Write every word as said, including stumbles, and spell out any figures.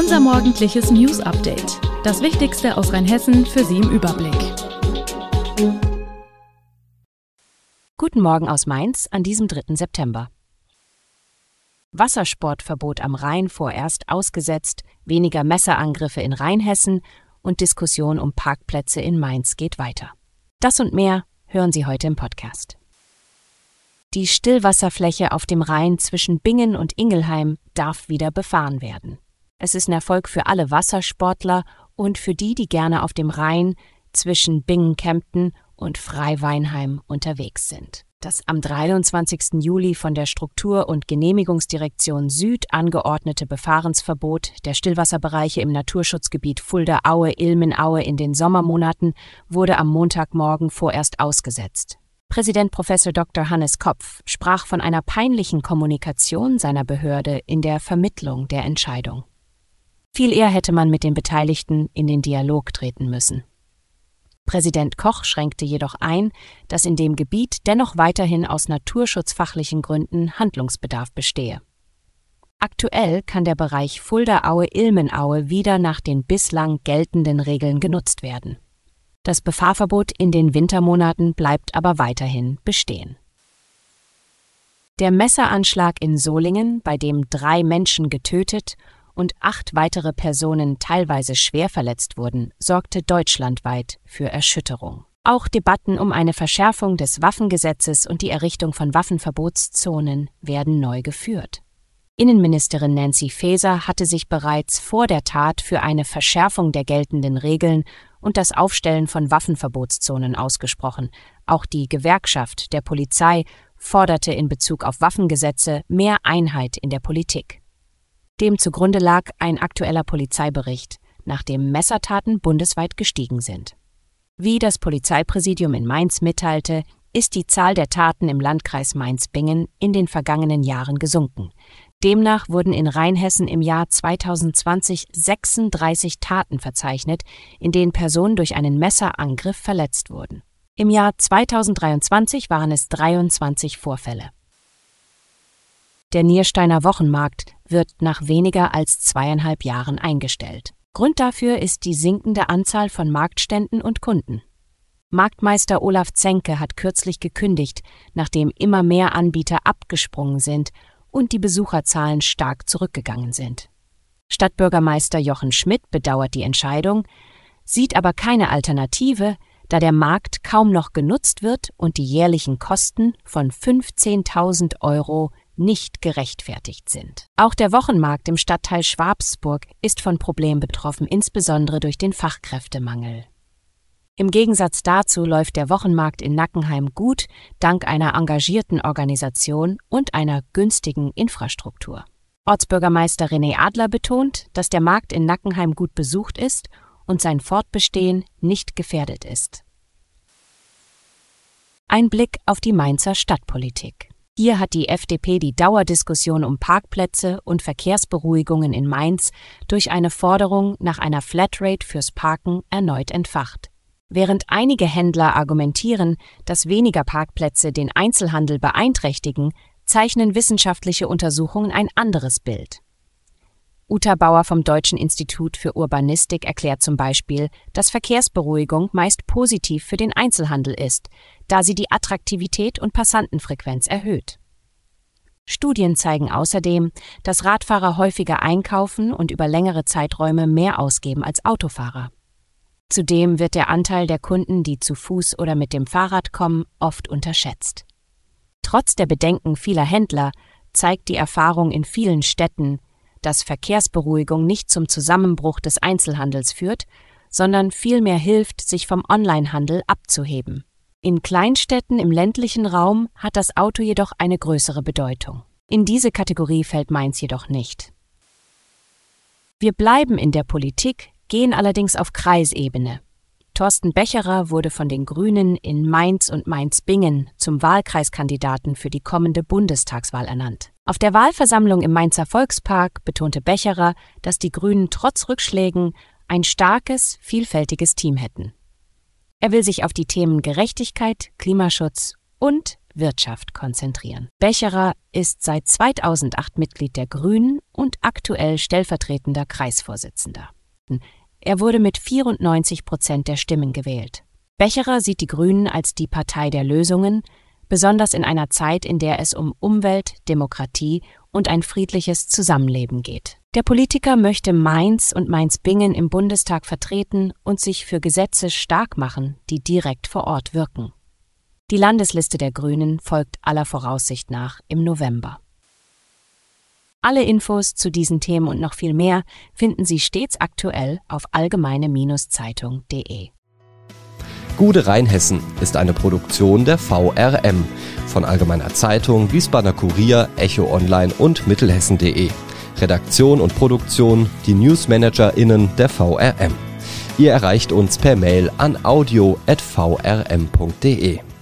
Unser morgendliches News-Update. Das Wichtigste aus Rheinhessen für Sie im Überblick. Guten Morgen aus Mainz an diesem dritten September. Wassersportverbot am Rhein vorerst ausgesetzt, weniger Messerangriffe in Rheinhessen und Diskussion um Parkplätze in Mainz geht weiter. Das und mehr hören Sie heute im Podcast. Die Stillwasserfläche auf dem Rhein zwischen Bingen und Ingelheim darf wieder befahren werden. Es ist ein Erfolg für alle Wassersportler und für die, die gerne auf dem Rhein zwischen Bingen-Kempten und Frei-Weinheim unterwegs sind. Das am dreiundzwanzigsten Juli von der Struktur- und Genehmigungsdirektion Süd angeordnete Befahrensverbot der Stillwasserbereiche im Naturschutzgebiet Fulda-Aue-Ilmenaue in den Sommermonaten wurde am Montagmorgen vorerst ausgesetzt. Präsident Professor Doktor Hannes Kopf sprach von einer peinlichen Kommunikation seiner Behörde in der Vermittlung der Entscheidung. Viel eher hätte man mit den Beteiligten in den Dialog treten müssen. Präsident Koch schränkte jedoch ein, dass in dem Gebiet dennoch weiterhin aus naturschutzfachlichen Gründen Handlungsbedarf bestehe. Aktuell kann der Bereich Fulda-Aue-Ilmenaue wieder nach den bislang geltenden Regeln genutzt werden. Das Befahrverbot in den Wintermonaten bleibt aber weiterhin bestehen. Der Messeranschlag in Solingen, bei dem drei Menschen getötet und acht weitere Personen teilweise schwer verletzt wurden, sorgte deutschlandweit für Erschütterung. Auch Debatten um eine Verschärfung des Waffengesetzes und die Errichtung von Waffenverbotszonen werden neu geführt. Innenministerin Nancy Faeser hatte sich bereits vor der Tat für eine Verschärfung der geltenden Regeln und das Aufstellen von Waffenverbotszonen ausgesprochen. Auch die Gewerkschaft der Polizei forderte in Bezug auf Waffengesetze mehr Einheit in der Politik. Dem zugrunde lag ein aktueller Polizeibericht, nach dem Messertaten bundesweit gestiegen sind. Wie das Polizeipräsidium in Mainz mitteilte, ist die Zahl der Taten im Landkreis Mainz-Bingen in den vergangenen Jahren gesunken. Demnach wurden in Rheinhessen im Jahr zweitausendzwanzig sechsunddreißig Taten verzeichnet, in denen Personen durch einen Messerangriff verletzt wurden. Im Jahr zweitausenddreiundzwanzig waren es dreiundzwanzig Vorfälle. Der Niersteiner Wochenmarkt wird nach weniger als zweieinhalb Jahren eingestellt. Grund dafür ist die sinkende Anzahl von Marktständen und Kunden. Marktmeister Olaf Zenke hat kürzlich gekündigt, nachdem immer mehr Anbieter abgesprungen sind und die Besucherzahlen stark zurückgegangen sind. Stadtbürgermeister Jochen Schmidt bedauert die Entscheidung, sieht aber keine Alternative, da der Markt kaum noch genutzt wird und die jährlichen Kosten von fünfzehntausend Euro nicht gerechtfertigt sind. Auch der Wochenmarkt im Stadtteil Schwabsburg ist von Problemen betroffen, insbesondere durch den Fachkräftemangel. Im Gegensatz dazu läuft der Wochenmarkt in Nackenheim gut, dank einer engagierten Organisation und einer günstigen Infrastruktur. Ortsbürgermeister René Adler betont, dass der Markt in Nackenheim gut besucht ist und sein Fortbestehen nicht gefährdet ist. Ein Blick auf die Mainzer Stadtpolitik. Hier hat die F D P die Dauerdiskussion um Parkplätze und Verkehrsberuhigungen in Mainz durch eine Forderung nach einer Flatrate fürs Parken erneut entfacht. Während einige Händler argumentieren, dass weniger Parkplätze den Einzelhandel beeinträchtigen, zeichnen wissenschaftliche Untersuchungen ein anderes Bild. Uta Bauer vom Deutschen Institut für Urbanistik erklärt zum Beispiel, dass Verkehrsberuhigung meist positiv für den Einzelhandel ist, da sie die Attraktivität und Passantenfrequenz erhöht. Studien zeigen außerdem, dass Radfahrer häufiger einkaufen und über längere Zeiträume mehr ausgeben als Autofahrer. Zudem wird der Anteil der Kunden, die zu Fuß oder mit dem Fahrrad kommen, oft unterschätzt. Trotz der Bedenken vieler Händler zeigt die Erfahrung in vielen Städten, dass Verkehrsberuhigung nicht zum Zusammenbruch des Einzelhandels führt, sondern vielmehr hilft, sich vom Onlinehandel abzuheben. In Kleinstädten im ländlichen Raum hat das Auto jedoch eine größere Bedeutung. In diese Kategorie fällt Mainz jedoch nicht. Wir bleiben in der Politik, gehen allerdings auf Kreisebene. Thorsten Becherer wurde von den Grünen in Mainz und Mainz-Bingen zum Wahlkreiskandidaten für die kommende Bundestagswahl ernannt. Auf der Wahlversammlung im Mainzer Volkspark betonte Becherer, dass die Grünen trotz Rückschlägen ein starkes, vielfältiges Team hätten. Er will sich auf die Themen Gerechtigkeit, Klimaschutz und Wirtschaft konzentrieren. Becherer ist seit zweitausendacht Mitglied der Grünen und aktuell stellvertretender Kreisvorsitzender. Er wurde mit vierundneunzig Prozent der Stimmen gewählt. Becherer sieht die Grünen als die Partei der Lösungen, besonders in einer Zeit, in der es um Umwelt, Demokratie und ein friedliches Zusammenleben geht. Der Politiker möchte Mainz und Mainz-Bingen im Bundestag vertreten und sich für Gesetze stark machen, die direkt vor Ort wirken. Die Landesliste der Grünen folgt aller Voraussicht nach im November. Alle Infos zu diesen Themen und noch viel mehr finden Sie stets aktuell auf allgemeine Zeitung punkt de. Gude Rheinhessen ist eine Produktion der V R M von Allgemeiner Zeitung, Wiesbadener Kurier, Echo Online und Mittelhessen punkt de. Redaktion und Produktion die NewsmanagerInnen der V R M. Ihr erreicht uns per Mail an audio at v r m punkt de.